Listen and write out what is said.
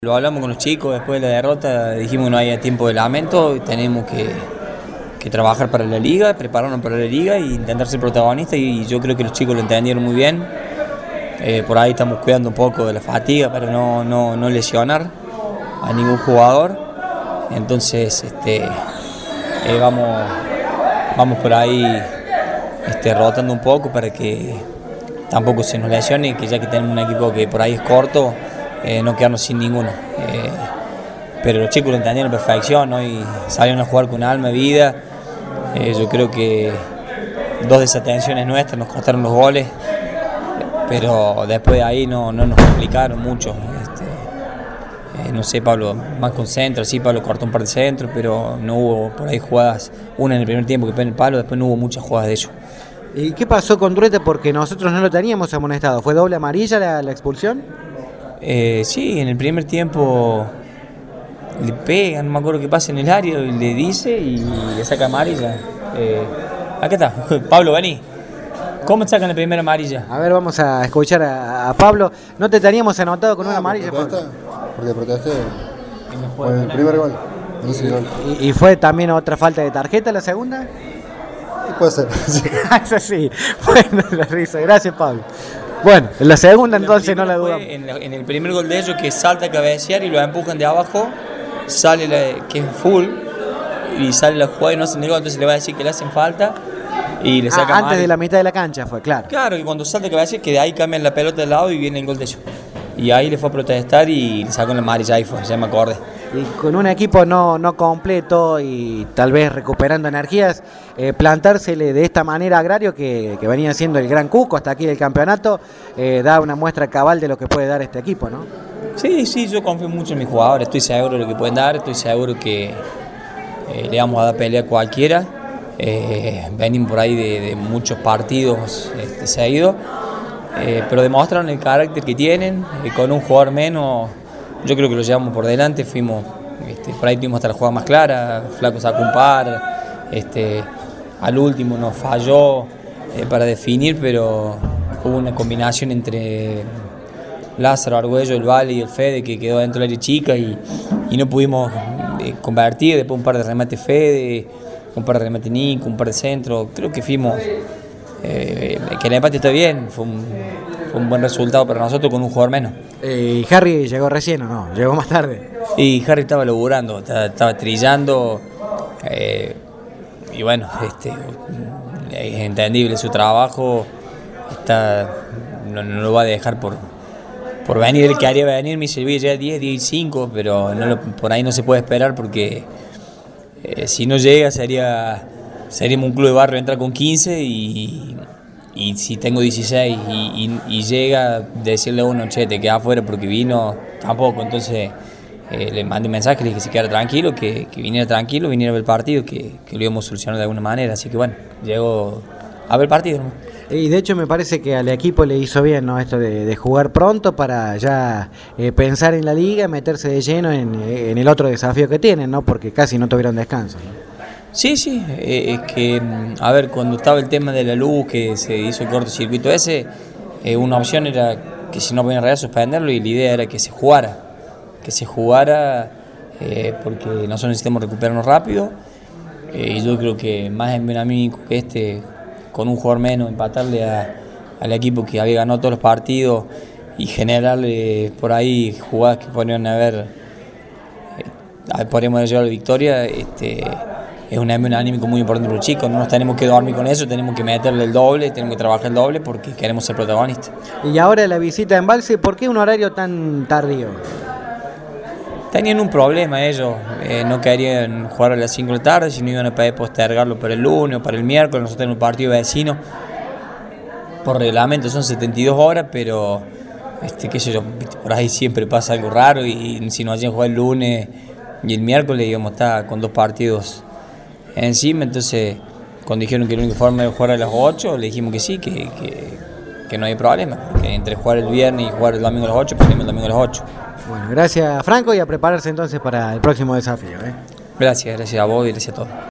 Lo hablamos con los chicos después de la derrota, dijimos que no había tiempo de lamento, tenemos que trabajar para la liga, prepararnos para la liga e intentar ser protagonistas, y yo creo que los chicos lo entendieron muy bien. Por ahí estamos cuidando un poco de la fatiga para no lesionar a ningún jugador. Entonces vamos por ahí rotando un poco para que tampoco se nos lesione, que ya que tenemos un equipo que por ahí es corto, no quedarnos sin ninguno. Pero los chicos lo entendieron a la perfección, ¿no? Y salieron a jugar con alma y vida. Yo creo que dos desatenciones nuestras nos costaron los goles, pero después de ahí no nos complicaron mucho. No sé, Pablo más concentra, sí, Pablo cortó un par de centros, pero no hubo por ahí jugadas, una en el primer tiempo que fue en el palo, después no hubo muchas jugadas de ellos. ¿Y qué pasó con Druete? Porque nosotros no lo teníamos amonestado. ¿Fue doble amarilla la expulsión? Sí, en el primer tiempo le pega, no me acuerdo qué pasa en el área, y le dice y le saca amarilla. Acá está, Pablo, vení. ¿Cómo sacan la primera amarilla? A ver, vamos a escuchar a Pablo. ¿No te teníamos anotado con una amarilla, Pablo? Porque protesté con el primer gol. ¿Y fue también otra falta de tarjeta la segunda? ¿Qué puede ser? Eso sí, bueno, la risa. Gracias, Pablo. Bueno, en la segunda entonces no la dudamos. En el primer gol de ellos, que salta a cabecear y lo empujan de abajo, sale que es full, y sale la jugada y no hacen el gol, entonces le va a decir que le hacen falta y le saca antes de la mitad de la cancha fue, claro. Claro, y cuando salta a cabecear, que de ahí cambian la pelota de lado y viene el gol de ellos. Y ahí le fue a protestar y le sacó la amarilla, ahí fue, ya me acordé. Y con un equipo no completo y tal vez recuperando energías, plantársele de esta manera a Agrario, que venía siendo el gran cuco hasta aquí del campeonato, da una muestra cabal de lo que puede dar este equipo, ¿no? Sí, yo confío mucho en mis jugadores, estoy seguro de lo que pueden dar, estoy seguro que le vamos a dar pelea a cualquiera. Venimos por ahí de muchos partidos seguidos, pero demostraron el carácter que tienen, con un jugador menos. Yo creo que lo llevamos por delante, fuimos, por ahí tuvimos hasta la jugada más clara, Flaco sacó un par, al último nos falló para definir, pero hubo una combinación entre Lázaro, Argüello, el Vale y el Fede, que quedó dentro del área chica y no pudimos convertir. Después un par de remates Fede, un par de remates Nico, un par de centros. Creo que fuimos, que el empate está bien, fue un buen resultado para nosotros con un jugador menos. ¿Y Harry llegó recién o no? ¿Llegó más tarde? Y Harry estaba laburando, estaba trillando, y bueno, es entendible su trabajo, no lo va a dejar por venir. El que haría venir me servía ya 10 5, pero por ahí no se puede esperar, porque si no llega seríamos un club de barrio, entrar con 15 y si tengo 16 y llega, decirle a uno, che, te quedas afuera porque vino, tampoco. Entonces le mandé un mensaje, le dije que se quedara tranquilo, que viniera tranquilo, viniera a ver el partido, que lo íbamos a solucionar de alguna manera. Así que bueno, llegó a ver el partido, ¿no? Y de hecho me parece que al equipo le hizo bien, ¿no? Esto de jugar pronto para ya pensar en la liga, meterse de lleno en el otro desafío que tienen, ¿no? Porque casi no tuvieron descanso, ¿no? Sí, es que, a ver, cuando estaba el tema de la luz, que se hizo el cortocircuito ese, una opción era que si no podían arreglar, suspenderlo, y la idea era que se jugara, porque nosotros necesitamos recuperarnos rápido, y yo creo que más emblemático que con un jugador menos, empatarle al equipo que había ganado todos los partidos y generarle por ahí jugadas que podrían haber llevado la victoria. Es un anímico muy importante para los chicos. No nos tenemos que dormir con eso, tenemos que meterle el doble, tenemos que trabajar el doble porque queremos ser protagonistas. Y ahora la visita a Embalse, ¿por qué un horario tan tardío? Tenían un problema ellos, no querían jugar a las 5 de la tarde, sino iban a poder postergarlo para el lunes o para el miércoles. Nosotros tenemos un partido vecino, por reglamento son 72 horas, pero qué sé yo, por ahí siempre pasa algo raro, y si nos hacían jugar el lunes y el miércoles íbamos a estar con dos partidos encima. Entonces cuando dijeron que la única forma era jugar a las 8, le dijimos que sí, que no hay problema, que entre jugar el viernes y jugar el domingo a las 8, ponemos el domingo a las 8. Bueno, gracias Franco, y a prepararse entonces para el próximo desafío, ¿eh? Gracias a vos y gracias a todos.